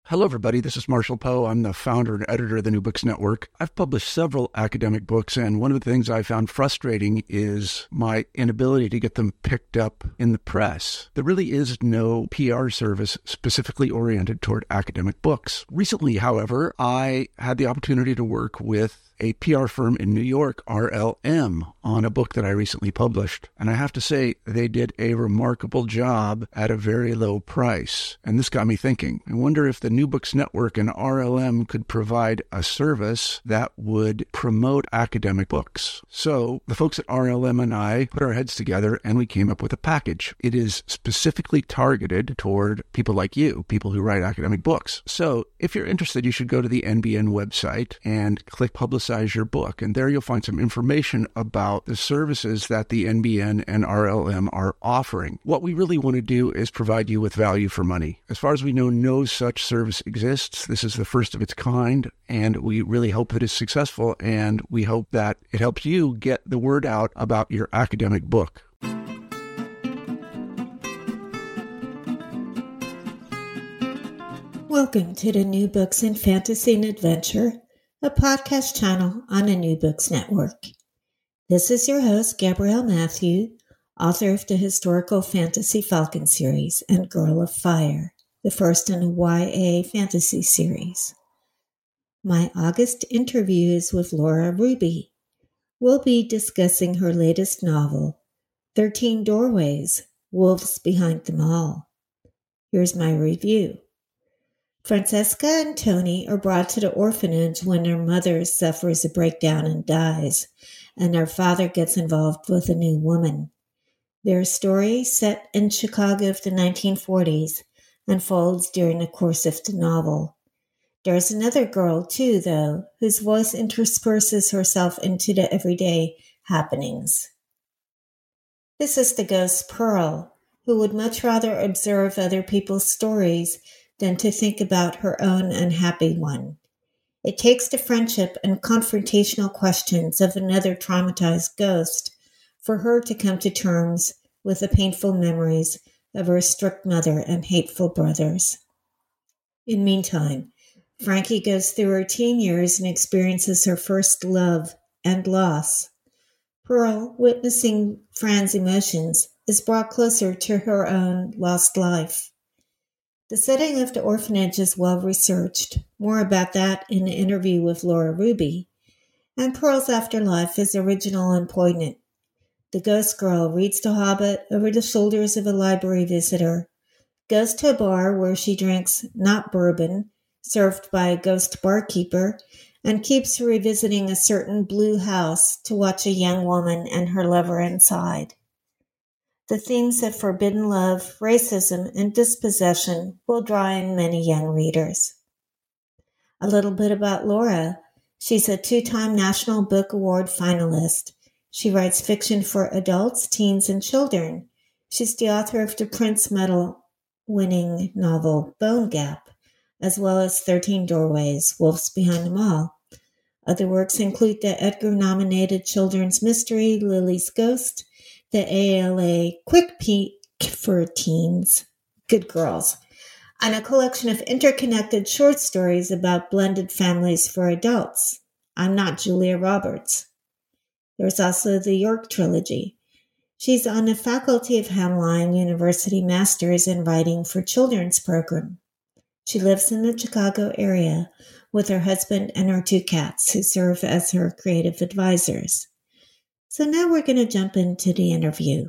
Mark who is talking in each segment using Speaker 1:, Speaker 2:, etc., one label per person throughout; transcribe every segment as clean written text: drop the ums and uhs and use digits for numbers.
Speaker 1: Hello, everybody. This is Marshall Poe. I'm the founder and editor of the New Books Network. I've published several academic books, and one of the things I found frustrating is my inability to get them picked up in the press. There really is no PR service specifically oriented toward academic books. Recently, however, I had the opportunity to work with a PR firm in New York, RLM, on a book that I recently published. And I have to say, they did a remarkable job at a very low price. And this got me thinking. I wonder if the New Books Network and RLM could provide a service that would promote academic books. So the folks at RLM and I put our heads together and we came up with a package. It is specifically targeted toward people like you, people who write academic books. So if you're interested, you should go to the NBN website and click Publicize Your Book. And there you'll find some information about the services that the NBN and RLM are offering. What we really want to do is provide you with value for money. As far as we know, no such service exists. This is the first of its kind, and we really hope that it's successful, and we hope that it helps you get the word out about your academic book.
Speaker 2: Welcome to the New Books in Fantasy and Adventure, a podcast channel on the New Books Network. This is your host, Gabrielle Matthew, author of the historical fantasy Falcon series and Girl of Fire, the first in a YA fantasy series. My August interview is with Laura Ruby. We'll be discussing her latest novel, 13 Doorways, Wolves Behind Them All. Here's my review. Francesca and Tony are brought to the orphanage when their mother suffers a breakdown and dies, and their father gets involved with a new woman. Their story, set in Chicago of the 1940s, unfolds during the course of the novel. There's another girl, too, though, whose voice intersperses herself into the everyday happenings. This is the ghost Pearl, who would much rather observe other people's stories than to think about her own unhappy one. It takes the friendship and confrontational questions of another traumatized ghost for her to come to terms with the painful memories of her strict mother and hateful brothers. In the meantime, Frankie goes through her teen years and experiences her first love and loss. Pearl, witnessing Fran's emotions, is brought closer to her own lost life. The setting of the orphanage is well researched. More about that in the interview with Laura Ruby. And Pearl's afterlife is original and poignant. The ghost girl reads The Hobbit over the shoulders of a library visitor, goes to a bar where she drinks not bourbon, served by a ghost barkeeper, and keeps revisiting a certain blue house to watch a young woman and her lover inside. The themes of forbidden love, racism, and dispossession will draw in many young readers. A little bit about Laura. She's a 2-time National Book Award finalist. She writes fiction for adults, teens, and children. She's the author of the Prince Medal-winning novel Bone Gap, as well as 13 Doorways, Wolves Behind Them All. Other works include the Edgar-nominated children's mystery Lily's Ghost, the ALA Quick Peek for Teens, Good Girls, and a collection of interconnected short stories about blended families for adults, I'm Not Julia Roberts. There's also the York Trilogy. She's on the faculty of Hamline University Masters in Writing for Children's program. She lives in the Chicago area with her husband and her 2 cats, who serve as her creative advisors. So now we're going to jump into the interview.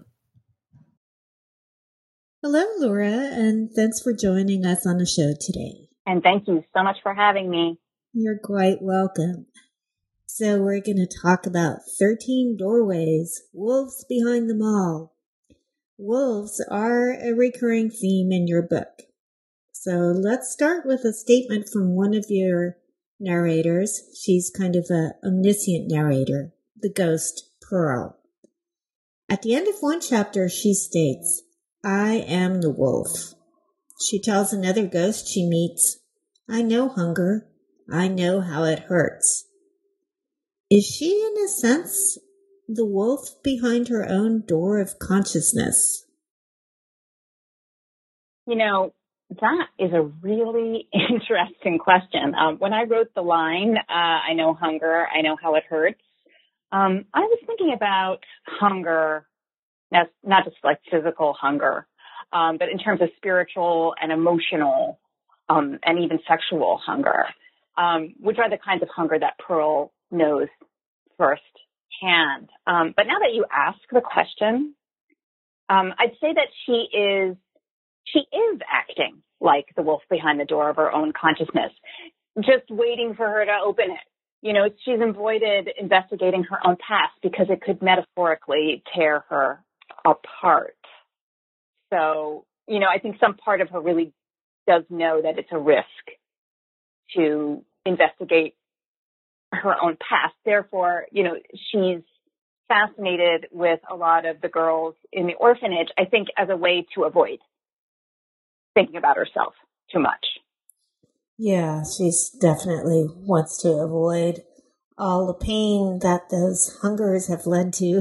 Speaker 2: Hello, Laura, and thanks for joining us on the show today.
Speaker 3: And thank you so much for having me.
Speaker 2: You're quite welcome. So we're going to talk about 13 Doorways, Wolves Behind Them All. Wolves are a recurring theme in your book. So let's start with a statement from one of your narrators. She's kind of an omniscient narrator, the ghost Pearl. At the end of one chapter, she states, "I am the wolf." She tells another ghost she meets, "I know hunger. I know how it hurts." Is she, in a sense, the wolf behind her own door of consciousness?
Speaker 3: You know, That is a really interesting question. When I wrote the line, I know hunger, I know how it hurts. I was thinking about hunger, not just like physical hunger, but in terms of spiritual and emotional, and even sexual hunger, which are the kinds of hunger that Pearl knows firsthand. But now that you ask the question, I'd say that she is acting like the wolf behind the door of her own consciousness, just waiting for her to open it. You know, she's avoided investigating her own past because it could metaphorically tear her apart. So, you know, I think some part of her really does know that it's a risk to investigate her own past. Therefore, you know, she's fascinated with a lot of the girls in the orphanage, I think, as a way to avoid thinking about herself too much.
Speaker 2: Yeah, she's definitely wants to avoid all the pain that those hungers have led to.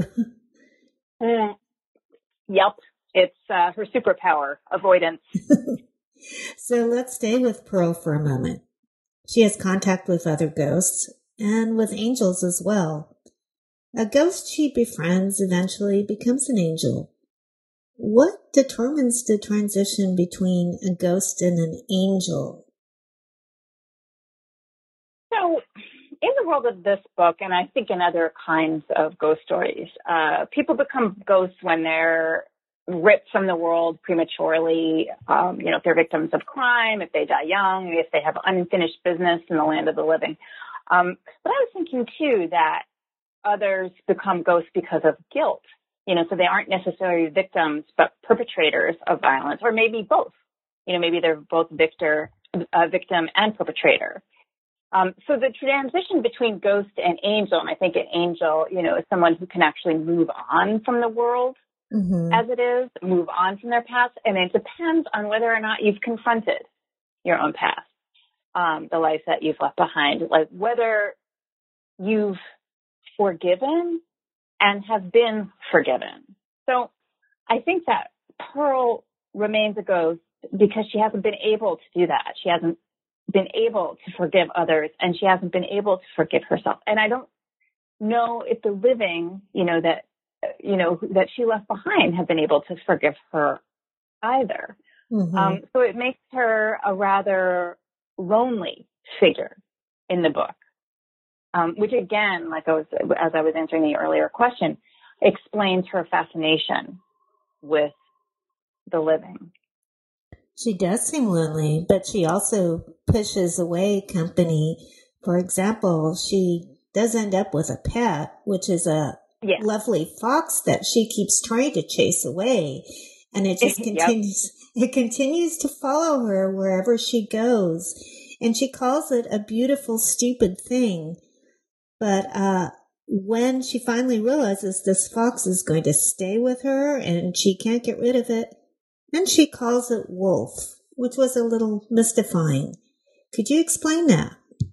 Speaker 3: Yep. It's her superpower, avoidance.
Speaker 2: So let's stay with Pearl for a moment. She has contact with other ghosts and with angels as well. A ghost she befriends eventually becomes an angel. What determines the transition between a ghost and an angel?
Speaker 3: So, in the world of this book, and I think in other kinds of ghost stories, people become ghosts when they're ripped from the world prematurely, you know, if they're victims of crime, if they die young, if they have unfinished business in the land of the living. But I was thinking, too, that others become ghosts because of guilt. You know, so they aren't necessarily victims, but perpetrators of violence, or maybe both. You know, maybe they're both victim and perpetrator. So the transition between ghost and angel, and I think an angel, you know, is someone who can actually move on from the world as it is, move on from their past. And it depends on whether or not you've confronted your own past, the life that you've left behind, like whether you've forgiven and have been forgiven. So I think that Pearl remains a ghost because she hasn't been able to do that. She hasn't been able to forgive others, and she hasn't been able to forgive herself. And I don't know if the living, that she left behind have been able to forgive her either. So it makes her a rather lonely figure in the book, which again, as I was answering the earlier question, explains her fascination with the living.
Speaker 2: She does seem lonely, but she also pushes away company. For example, she does end up with a pet, which is a lovely fox that she keeps trying to chase away. And it just continues. It continues to follow her wherever she goes. And she calls it a beautiful, stupid thing. But when she finally realizes this fox is going to stay with her and she can't get rid of it, then she calls it Wolf, which was a little mystifying. Could you explain that?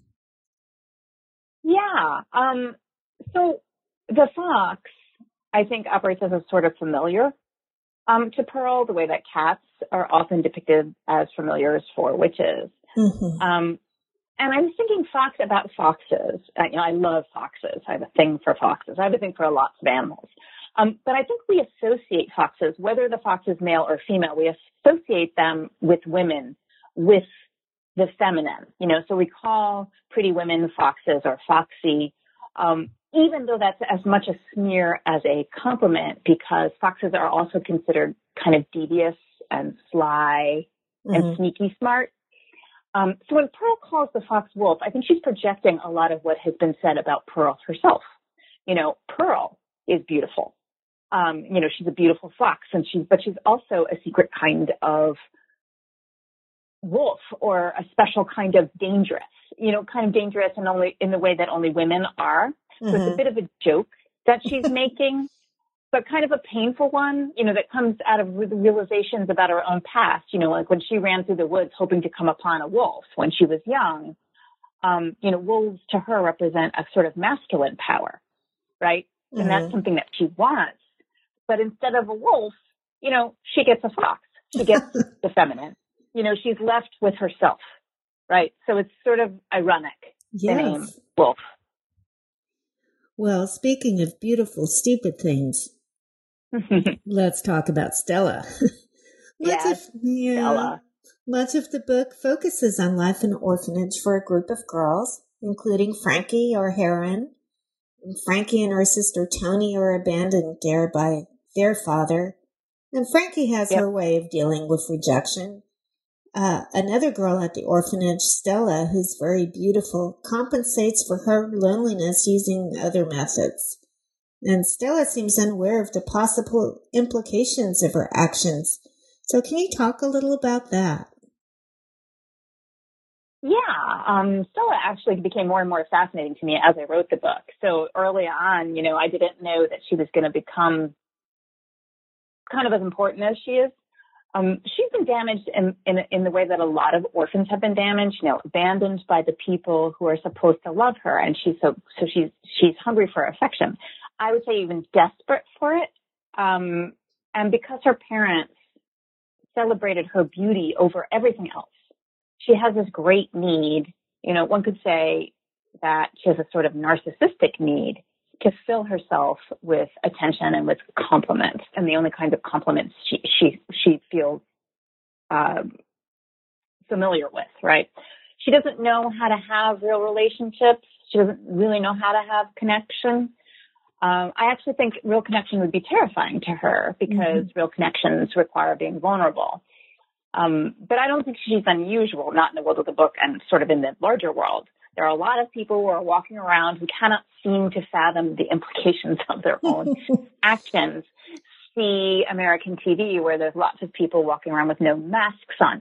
Speaker 3: Yeah. So the fox, I think, operates as a sort of familiar to Pearl, the way that cats are often depicted as familiars for witches. And I was thinking about foxes. I love foxes. I have a thing for foxes. I have a thing for lots of animals. But I think we associate foxes, whether the fox is male or female, we associate them with women, with the feminine. So we call pretty women foxes or foxy, even though that's as much a smear as a compliment, because foxes are also considered kind of devious and sly and sneaky smart. So when Pearl calls the fox Wolf, I think she's projecting a lot of what has been said about Pearl herself. Pearl is beautiful. She's a beautiful fox, but she's also a secret kind of wolf, or a special kind of dangerous, kind of dangerous in the way that only women are. So it's a bit of a joke that she's making, but kind of a painful one, that comes out of the realizations about her own past, like when she ran through the woods hoping to come upon a wolf when she was young. Wolves to her represent a sort of masculine power, right? And that's something that she wants. But instead of a wolf, she gets a fox. She gets the feminine. she's left with herself, right? So it's sort of ironic, the name Wolf.
Speaker 2: Well, speaking of beautiful, stupid things, let's talk about Stella.
Speaker 3: Stella.
Speaker 2: Much of the book focuses on life in an orphanage for a group of girls, including Frankie, our heroine. Frankie and her sister Tony are abandoned there by their father, and Frankie has her way of dealing with rejection. Another girl at the orphanage, Stella, who's very beautiful, compensates for her loneliness using other methods. And Stella seems unaware of the possible implications of her actions. So can you talk a little about that?
Speaker 3: Yeah, Stella actually became more and more fascinating to me as I wrote the book. So early on, I didn't know that she was going to become kind of as important as she is. She's been damaged in the way that a lot of orphans have been damaged, abandoned by the people who are supposed to love her, and she's hungry for affection. I would say even desperate for it. And because her parents celebrated her beauty over everything else, she has this great need. One could say that she has a sort of narcissistic need to fill herself with attention and with compliments, and the only kind of compliments she feels familiar with, right? She doesn't know how to have real relationships. She doesn't really know how to have connection. I actually think real connection would be terrifying to her because real connections require being vulnerable. But I don't think she's unusual, not in the world of the book and sort of in the larger world. There are a lot of people who are walking around who cannot seem to fathom the implications of their own actions. See American TV, where there's lots of people walking around with no masks on.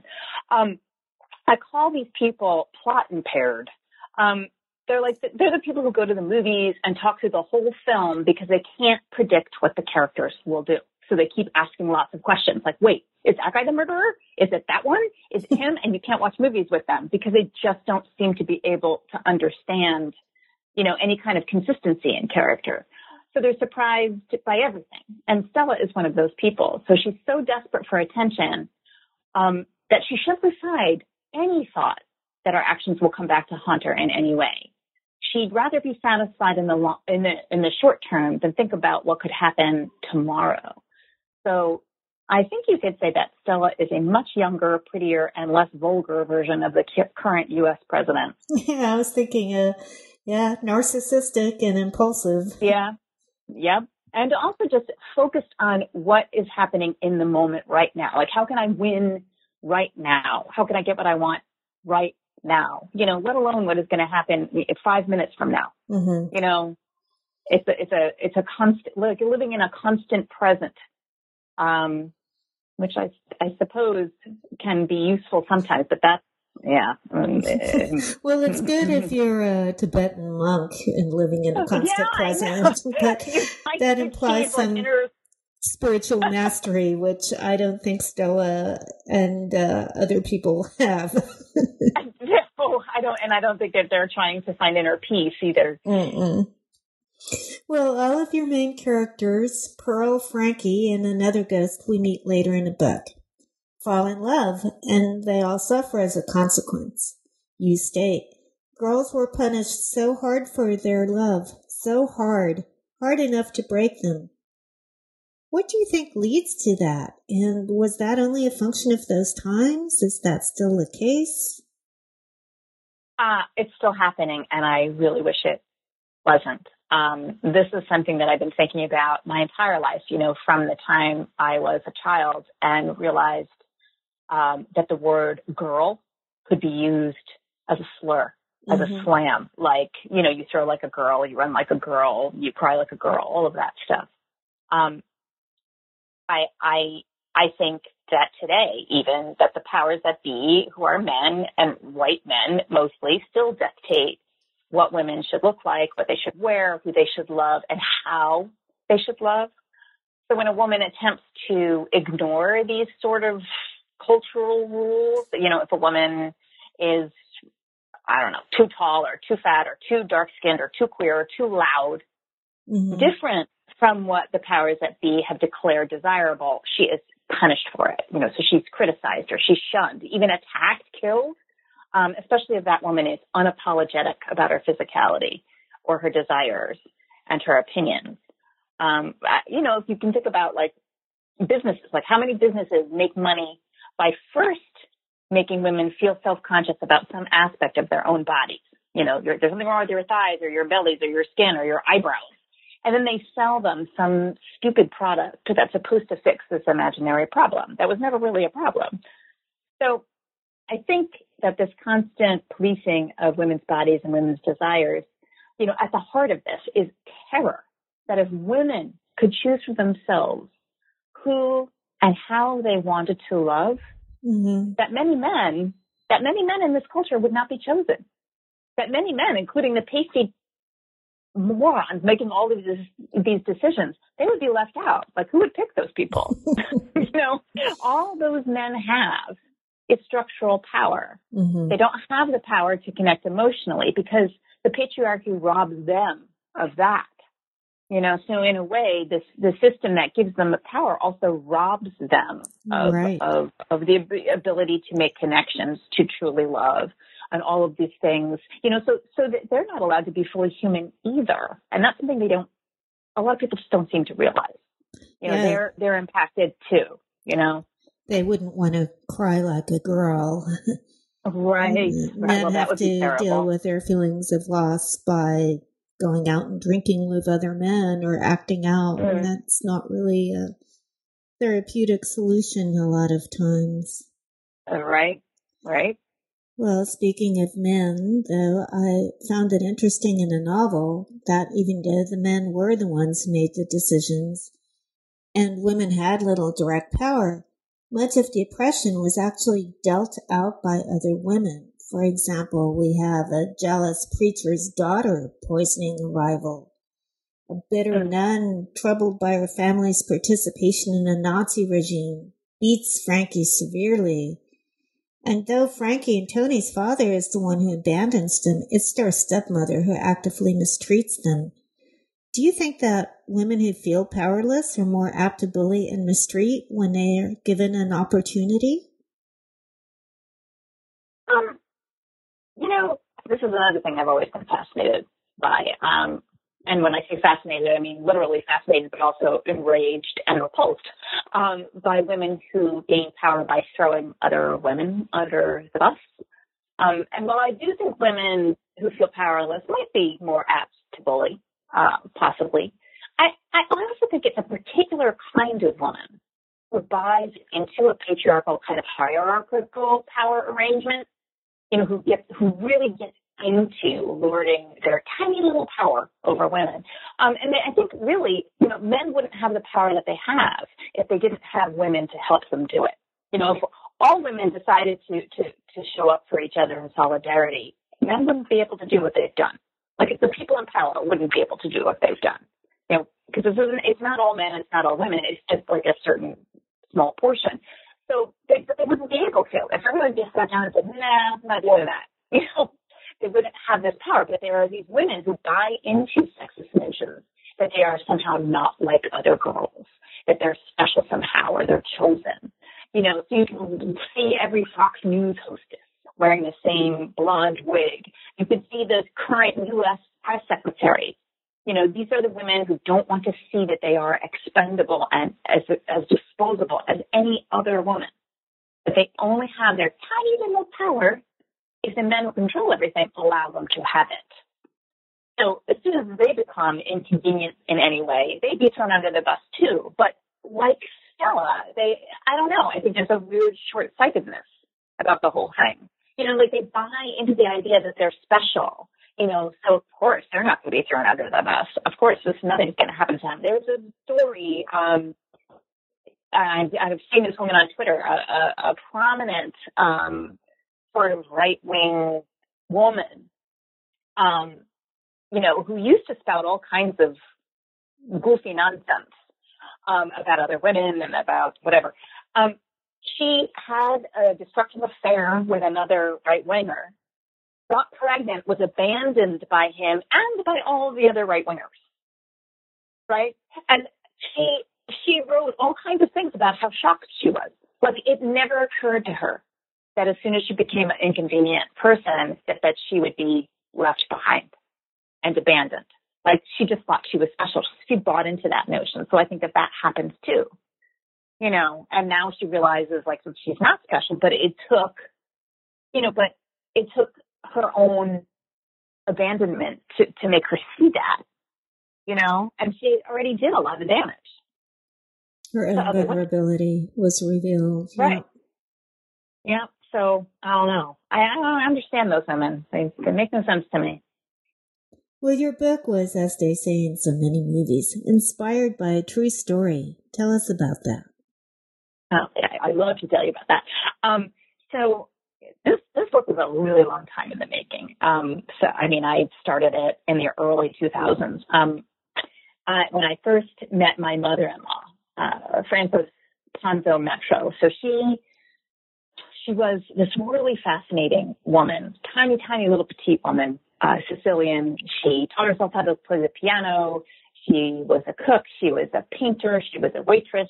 Speaker 3: I call these people plot impaired. They're the people who go to the movies and talk through the whole film because they can't predict what the characters will do. So they keep asking lots of questions like, wait, is that guy the murderer? Is it that one? Is it him? And you can't watch movies with them because they just don't seem to be able to understand, any kind of consistency in character. So they're surprised by everything. And Stella is one of those people. So she's so desperate for attention that she shoves aside any thought that her actions will come back to haunt her in any way. She'd rather be satisfied in the short term than think about what could happen tomorrow. So I think you could say that Stella is a much younger, prettier, and less vulgar version of the current U.S. president.
Speaker 2: Yeah, I was thinking, narcissistic and impulsive.
Speaker 3: Yeah. Yep. And also just focused on what is happening in the moment right now. Like, how can I win right now? How can I get what I want right now? Let alone what is going to happen 5 minutes from now. Mm-hmm. It's a constant, like living in a constant present. Which I suppose can be useful sometimes, but that's,
Speaker 2: well, it's good if you're a Tibetan monk and living in a constant present, but that implies some spiritual mastery, which I don't think Stella and other people have.
Speaker 3: I don't think that they're trying to find inner peace either.
Speaker 2: Mm-mm. Well, all of your main characters, Pearl, Frankie, and another ghost we meet later in the book, fall in love, and they all suffer as a consequence. You state, girls were punished so hard for their love, so hard enough to break them. What do you think leads to that? And was that only a function of those times? Is that still the case?
Speaker 3: It's still happening, and I really wish it wasn't. This is something that I've been thinking about my entire life, from the time I was a child and realized that the word girl could be used as a slur, as a slam. Like, you throw like a girl, you run like a girl, you cry like a girl, all of that stuff. I think that today, even, that the powers that be, who are men and white men mostly, still dictate what women should look like, what they should wear, who they should love, and how they should love. So when a woman attempts to ignore these sort of cultural rules, if a woman is, too tall or too fat or too dark-skinned or too queer or too loud, different from what the powers that be have declared desirable, she is punished for it. You know, so she's criticized or she's shunned, even attacked, killed, especially if that woman is unapologetic about her physicality or her desires and her opinions. You know, if you can think about like businesses, like how many businesses make money by first making women feel self-conscious about some aspect of their own bodies. You know, there's something wrong with your thighs or your bellies or your skin or your eyebrows. And then they sell them some stupid product that's supposed to fix this imaginary problem that was never really a problem. So I think that this constant policing of women's bodies and women's desires, you know, at the heart of this is terror, that if women could choose for themselves who and how they wanted to love, that many men in this culture would not be chosen. That many men, including the pasty morons making all of these decisions, they would be left out. Like, who would pick those people? You know, all those men have is structural power. They don't have the power to connect emotionally because the patriarchy robs them of that. You know, so in a way, the system that gives them the power also robs them of the ability to make connections, to truly love, and all of these things. You know, so that they're not allowed to be fully human either, and that's something a lot of people just don't seem to realize. You know, they're impacted too. You know,
Speaker 2: they wouldn't want to cry like a girl.
Speaker 3: Right.
Speaker 2: Men
Speaker 3: well,
Speaker 2: have to deal with their feelings of loss by going out and drinking with other men or acting out, and that's not really a therapeutic solution a lot of times.
Speaker 3: Right.
Speaker 2: Well, speaking of men, though, I found it interesting in a novel that even though the men were the ones who made the decisions and women had little direct power, much of the oppression was actually dealt out by other women. For example, we have a jealous preacher's daughter poisoning a rival, a bitter nun troubled by her family's participation in a Nazi regime beats Frankie severely. And though Frankie and Tony's father is the one who abandons them, it's their stepmother who actively mistreats them. Do you think that women who feel powerless are more apt to bully and mistreat when they are given an opportunity?
Speaker 3: You know, this is another thing I've always been fascinated by. And when I say fascinated, I mean literally fascinated, but also enraged and repulsed by women who gain power by throwing other women under the bus. And while I do think women who feel powerless might be more apt to bully, possibly, I also think it's a particular kind of woman who buys into a patriarchal kind of hierarchical power arrangement, you know, who really gets into lording their tiny little power over women. And I think really, you know, men wouldn't have the power that they have if they didn't have women to help them do it. You know, if all women decided to show up for each other in solidarity, men wouldn't be able to do what they've done. Like, the people in power wouldn't be able to do what they've done. You know, because it's not all men, it's not all women, it's just like a certain small portion. So they wouldn't be able to. If everyone just sat down and said, nah, I'm not doing that, you know, they wouldn't have this power. But there are these women who buy into sexist notions that they are somehow not like other girls, that they're special somehow, or they're chosen. You know, so you can see every Fox News hostess wearing the same blonde wig. You could see the current U.S. press secretary. You know, these are the women who don't want to see that they are expendable and as disposable as any other woman. But they only have their tiny little power if the men who control everything allow them to have it. So as soon as they become inconvenient in any way, they'd be thrown under the bus too. But like Stella, I don't know, I think there's a weird short-sightedness about the whole thing. You know, like, they buy into the idea that they're special, you know, so of course they're not going to be thrown under the bus. Of course, nothing's going to happen to them. There's a story, I've seen this woman on Twitter, a prominent sort of right-wing woman, you know, who used to spout all kinds of goofy nonsense about other women and about whatever. She had a destructive affair with another right-winger, got pregnant, was abandoned by him and by all of the other right-wingers, right? And she she wrote all kinds of things about how shocked she was. Like, it never occurred to her that as soon as she became an inconvenient person, that she would be left behind and abandoned. Like, she just thought she was special. She bought into that notion. So I think that happens too, you know, and now she realizes, like, that she's not special, but it took her own abandonment to make her see that, you know, and she already did a lot of damage.
Speaker 2: Her own vulnerability was revealed.
Speaker 3: Right. Yeah. So I don't know. I don't understand those women. They make no sense to me.
Speaker 2: Well, your book was, as they say in so many movies, inspired by a true story. Tell us about that.
Speaker 3: Oh, yeah, I'd love to tell you about that. So this book was a really long time in the making. So, I mean, I started it in the early 2000s. When I first met my mother-in-law, Frances Ponzo Metro. So she was this really fascinating woman, tiny, tiny little petite woman, Sicilian. She taught herself how to play the piano. She was a cook. She was a painter. She was a waitress.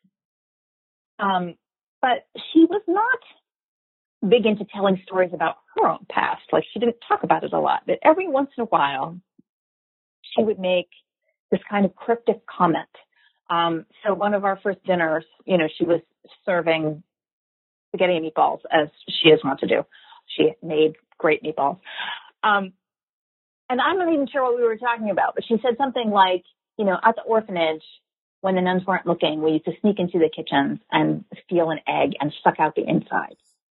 Speaker 3: But she was not big into telling stories about her own past. Like, she didn't talk about it a lot, but every once in a while she would make this kind of cryptic comment. So one of our first dinners, you know, she was serving spaghetti and meatballs, as she is wont to do. She made great meatballs. And I'm not even sure what we were talking about, but she said something like, you know, at the orphanage, when the nuns weren't looking, we used to sneak into the kitchens and steal an egg and suck out the inside.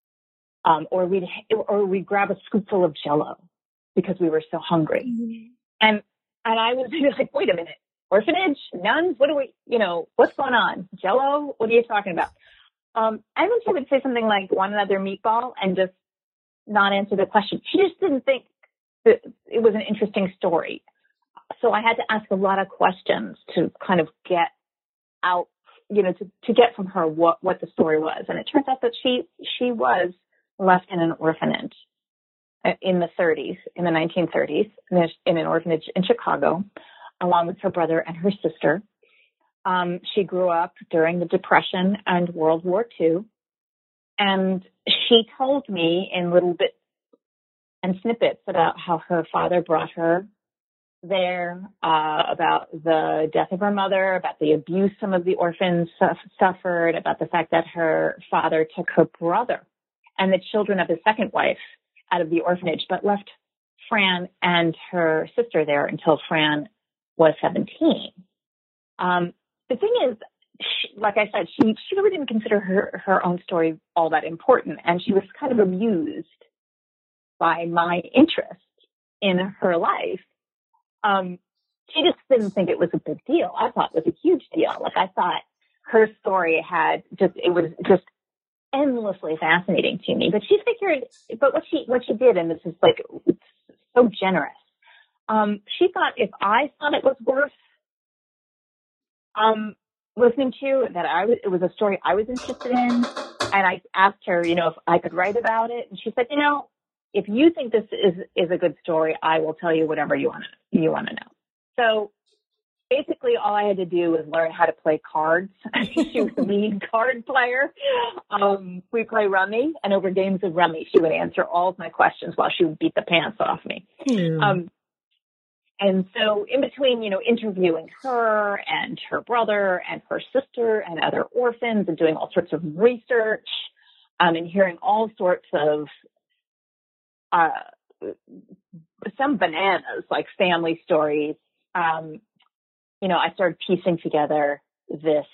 Speaker 3: Or we'd grab a scoopful of Jell-O because we were so hungry. Mm-hmm. And I was like, wait a minute, orphanage, nuns, what's going on? Jell-O? What are you talking about? And then she would say something like one another meatball and just not answer the question. She just didn't think that it was an interesting story. So I had to ask a lot of questions to kind of get out, you know, to get from her what the story was. And it turns out that she was left in an orphanage in the 1930s, in an orphanage in Chicago, along with her brother and her sister. She grew up during the Depression and World War II. And she told me in little bits and snippets about how her father brought her there, about the death of her mother, about the abuse some of the orphans suffered, about the fact that her father took her brother and the children of his second wife out of the orphanage, but left Fran and her sister there until Fran was 17. The thing is, like I said, she really didn't consider her own story all that important, and she was kind of amused by my interest in her life. She just didn't think it was a big deal. I thought it was a huge deal. Like, I thought her story it was just endlessly fascinating to me. But she figured, but what she did, and this is like so generous. She thought if I thought it was worth listening to, it was a story I was interested in, and I asked her, you know, if I could write about it, and she said, you know, if you think this is a good story, I will tell you whatever you want to know. So basically, all I had to do was learn how to play cards. She was the lead card player. We play rummy, and over games of rummy, she would answer all of my questions while she would beat the pants off me. Mm. And so in between, you know, interviewing her and her brother and her sister and other orphans and doing all sorts of research, and hearing all sorts of some bananas, like family stories, you know, I started piecing together this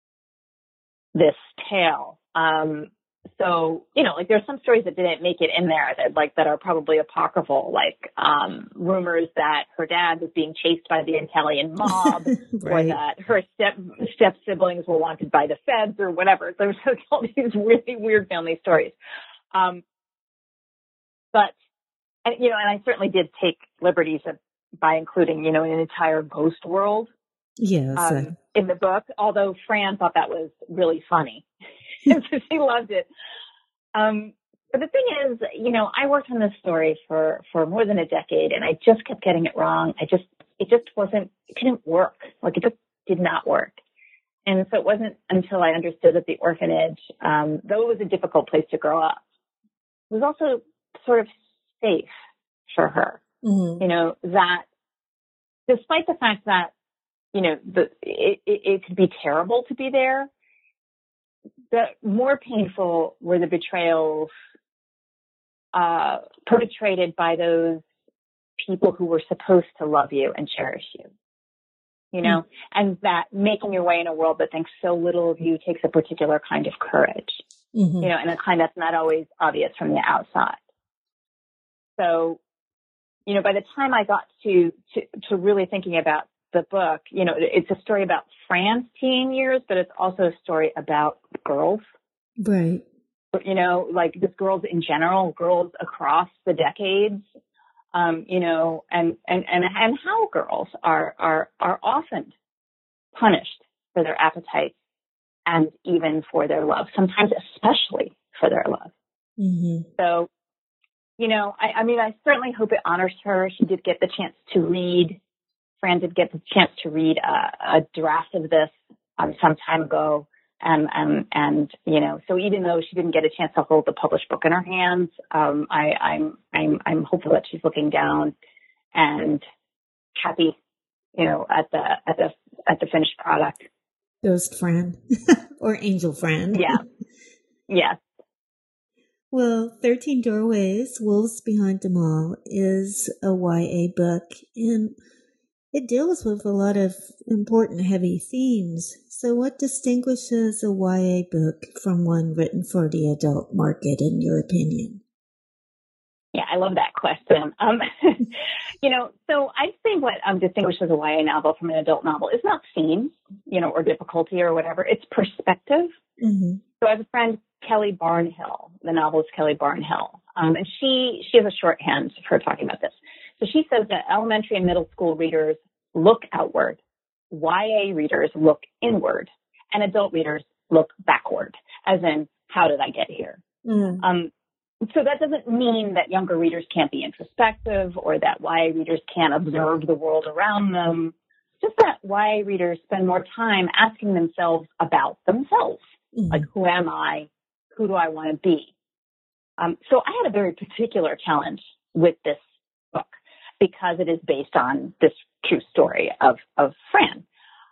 Speaker 3: tale. So, you know, like, there's some stories that didn't make it in there that are probably apocryphal, like rumors that her dad was being chased by the Italian mob, right, or that her step siblings were wanted by the feds or whatever. There's all these really weird family stories. But, you know, and I certainly did take liberties by including, you know, an entire ghost world.
Speaker 2: Yes.
Speaker 3: In the book, although Fran thought that was really funny. So she loved it. But the thing is, you know, I worked on this story for more than a decade, and I just kept getting it wrong. It couldn't work. Like, it just did not work. And so it wasn't until I understood that the orphanage, though it was a difficult place to grow up, was also sort of safe for her.
Speaker 2: Mm-hmm.
Speaker 3: You know, that despite the fact that, you know, it could be terrible to be there, the more painful were the betrayals perpetrated by those people who were supposed to love you and cherish you. You know, and that making your way in a world that thinks so little of you takes a particular kind of courage,
Speaker 2: Mm-hmm.
Speaker 3: you know, and a kind that's not always obvious from the outside. So, you know, by the time I got to really thinking about the book, you know, it's a story about Fran's teen years, but it's also a story about girls.
Speaker 2: Right.
Speaker 3: You know, like just girls in general, girls across the decades. You know, and how girls are often punished for their appetites and even for their love, sometimes especially for their love.
Speaker 2: Mm-hmm.
Speaker 3: So, you know, I mean, I certainly hope it honors her. She did get the chance to read, Fran did get the chance to read a draft of this some time ago. And, you know, so even though she didn't get a chance to hold the published book in her hands, I'm hopeful that she's looking down and happy, you know, at the finished product.
Speaker 2: Ghost Fran or Angel Fran.
Speaker 3: Yeah. Yeah.
Speaker 2: Well, 13 Doorways, Wolves Behind Them All is a YA book, and it deals with a lot of important, heavy themes. So what distinguishes a YA book from one written for the adult market, in your opinion?
Speaker 3: Yeah, I love that question. You know, so I think what distinguishes a YA novel from an adult novel is not themes, you know, or difficulty or whatever. It's perspective.
Speaker 2: Mm-hmm.
Speaker 3: So I have a friend, Kelly Barnhill, the novelist Kelly Barnhill, and she has a shorthand for talking about this. So she says that elementary and middle school readers look outward, YA readers look inward, and adult readers look backward, as in, how did I get here?
Speaker 2: Mm-hmm.
Speaker 3: So that doesn't mean that younger readers can't be introspective or that YA readers can't observe the world around them. Just that YA readers spend more time asking themselves about themselves.
Speaker 2: Mm-hmm.
Speaker 3: Like, who am I? Who do I want to be? So I had a very particular challenge with this book because it is based on this true story of Fran.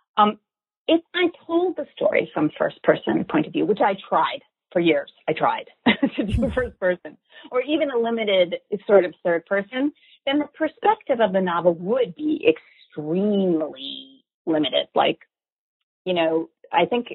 Speaker 3: If I told the story from first person point of view, which I tried for years, I tried to do first person, or even a limited sort of third person, then the perspective of the novel would be extremely limited. Like, you know, I think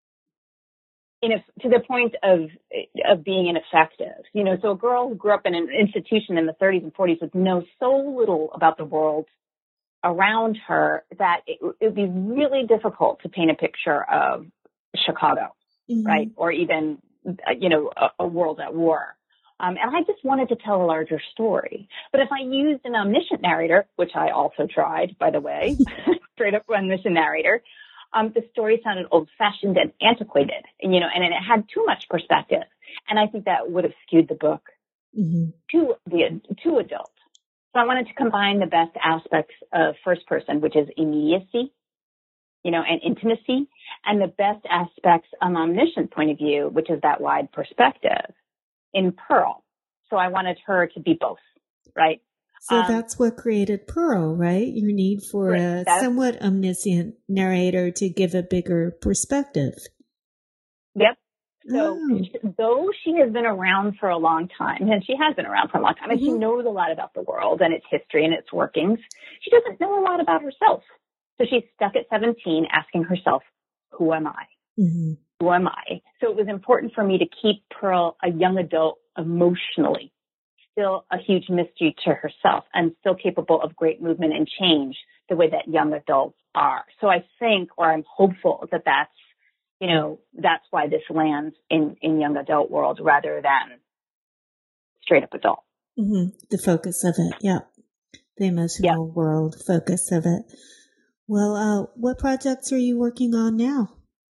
Speaker 3: to the point of being ineffective. You know, so a girl who grew up in an institution in the 30s and 40s would know so little about the world around her that it would be really difficult to paint a picture of Chicago,
Speaker 2: Mm-hmm.
Speaker 3: right? Or even, you know, a world at war. And I just wanted to tell a larger story. But if I used an omniscient narrator, which I also tried, by the way, straight up omniscient narrator, the story sounded old-fashioned and antiquated, and, you know, and it had too much perspective. And I think that would have skewed the book
Speaker 2: Mm-hmm.
Speaker 3: to adult. So I wanted to combine the best aspects of first person, which is immediacy, you know, and intimacy, and the best aspects of omniscient point of view, which is that wide perspective, in Pearl. So I wanted her to be both, right?
Speaker 2: So that's what created Pearl, right? Your need for a somewhat omniscient narrator to give a bigger perspective.
Speaker 3: Yep. So though she has been around for a long time, and she has been around for a long time, and she knows a lot about the world and its history and its workings, she doesn't know a lot about herself. So she's stuck at 17 asking herself, who am I?
Speaker 2: Mm-hmm.
Speaker 3: Who am I? So it was important for me to keep Pearl a young adult emotionally, still a huge mystery to herself, and still capable of great movement and change the way that young adults are. So I think, or I'm hopeful that that's, you know, that's why this lands in young adult world rather than straight up adult.
Speaker 2: Mm-hmm. The focus of it. Yeah. The emotional world focus of it. Well, what projects are you working on now?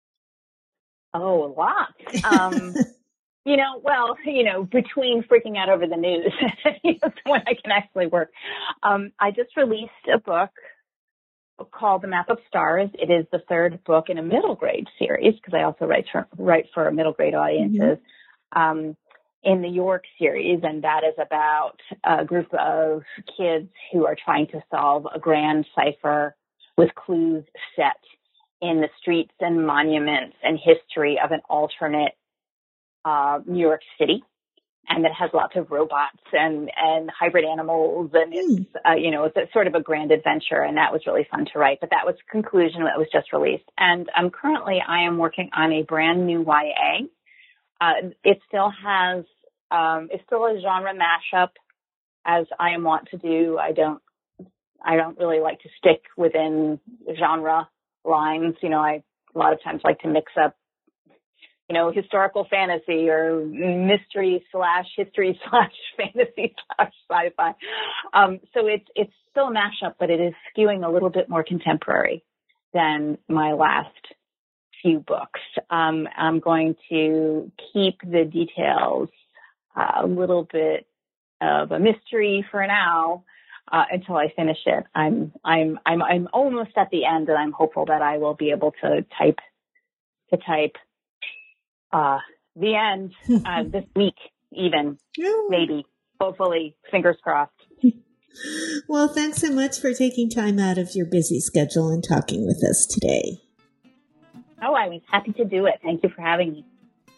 Speaker 3: Oh, a lot. You know, well, you know, between freaking out over the news, you know, when I can actually work. I just released a book called The Map of Stars. It is the third book in a middle grade series, because I also write for middle grade audiences, in the York series. And that is about a group of kids who are trying to solve a grand cipher with clues set in the streets and monuments and history of an alternate New York City. And that has lots of robots and hybrid animals, and it's it's a sort of a grand adventure, and that was really fun to write. But that was the conclusion that was just released, and currently I am working on a brand new YA. It still has it's still a genre mashup, as I am wont to do. I don't really like to stick within genre lines. I a lot of times like to mix up historical fantasy or mystery/history/fantasy/sci-fi. So it's still a mashup, but it is skewing a little bit more contemporary than my last few books. I'm going to keep the details a little bit of a mystery for now until I finish it. I'm almost at the end, and I'm hopeful that I will be able to type the end this week, even, maybe, hopefully, fingers crossed.
Speaker 2: Well, thanks so much for taking time out of your busy schedule and talking with us today.
Speaker 3: Oh, I was happy to do it. Thank you for having me.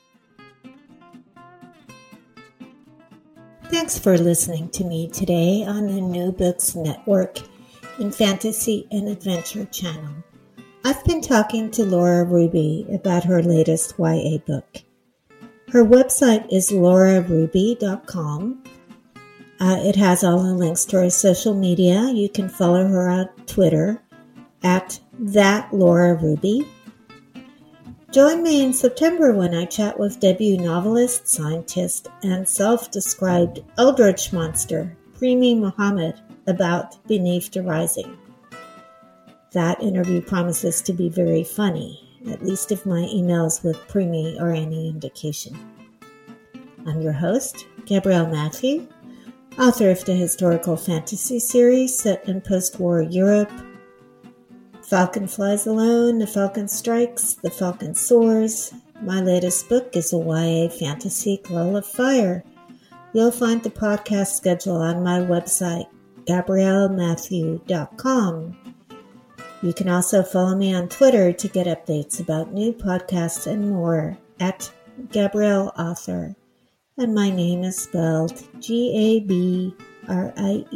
Speaker 2: Thanks for listening to me today on the New Books Network and Fantasy and Adventure channel. I've been talking to Laura Ruby about her latest YA book. Her website is lauraruby.com. It has all the links to her social media. You can follow her on Twitter at @ThatLauraRuby. Join me in September when I chat with debut novelist, scientist, and self-described eldritch monster, Premi Mohammed, about Beneath the Rising. That interview promises to be very funny, at least if my emails with Premi are any indication. I'm your host, Gabrielle Matthew, author of the historical fantasy series set in post-war Europe, Falcon Flies Alone, The Falcon Strikes, The Falcon Soars. My latest book is a YA fantasy, Glow of Fire. You'll find the podcast schedule on my website, GabrielleMatthew.com. You can also follow me on Twitter to get updates about new podcasts and more at Gabrielle Author. And my name is spelled Gabrielle.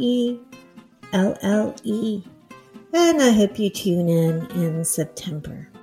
Speaker 2: And I hope you tune in September.